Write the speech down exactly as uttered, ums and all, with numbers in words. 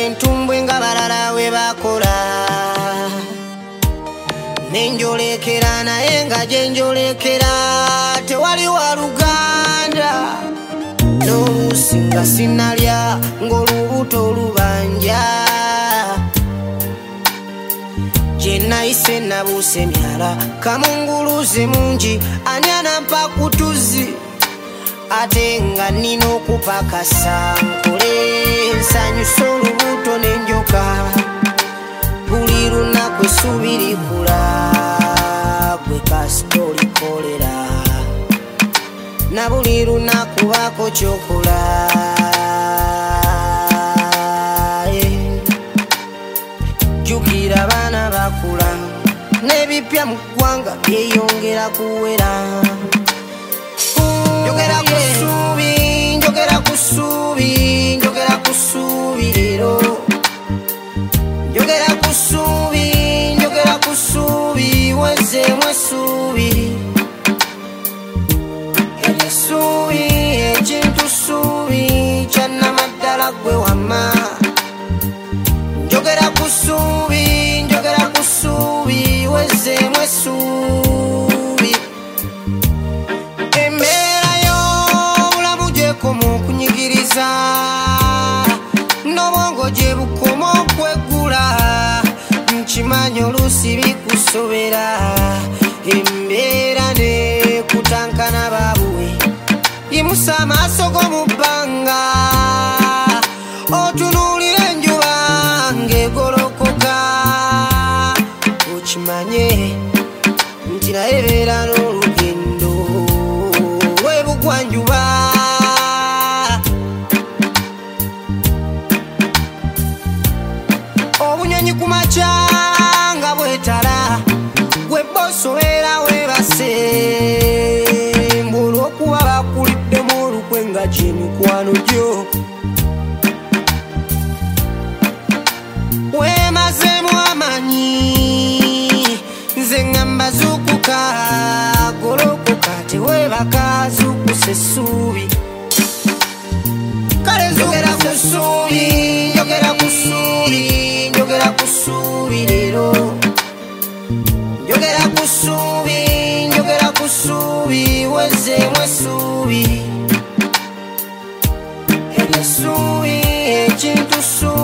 entumbwe nga balala we bakola nenjolekera naye nga gyenjolekera tewali wa Luganda n'oluusi nga sinalya ng'olubuto lubanja gyenayise nabuuse myala kamunguluze mungi ani anampa kutuzi ate nga nina okupakasa nkole nsanyusa olubuto n'enjoka buli lunaku essuubi likula gwe kasita olikolera na buli lunaku baako kyokola jjukira abaana bakula n'ebipya mu ggwanga byeyongera kuwera njogera ku ssuubi njogera ku ssuubi njogera ku ssuubi leero njogera ku ssuubi njogera ku ssuubi wezzeemu essuubi essuubi ekintu ssuubi kyannamaddala gwe wamma njogera ku ssuubi njogera ku ssuubi wezzeemu essuubi embeera y'obulamu gyekoma okunyigiriza n'obwongo gye bukoma okweggula nkimanyi oluusi bikusobera embeera nekutankana babuwe yimusa amaaso go mu bbanga otunuulira enjuba ng'egolokoka okimanye nti naye beera n'olugendo lw'ebugwanjuba obunyonyi ku makya nga bwetala gwe bbosi obeera weebase olw'okuba bakuliddemu olukwe nga gy'emikwano gyo weemazeemu amanyi nze ŋŋamba zuukuka golokoka teweebaka zuukusa essuubi kale njogera ku ssuubi njogera ku ssuubi njogera ku ssuubi leero njogera ku ssuubi njogera ku ssuubi wezzeemu essuubi essuubi ekintu ssuubi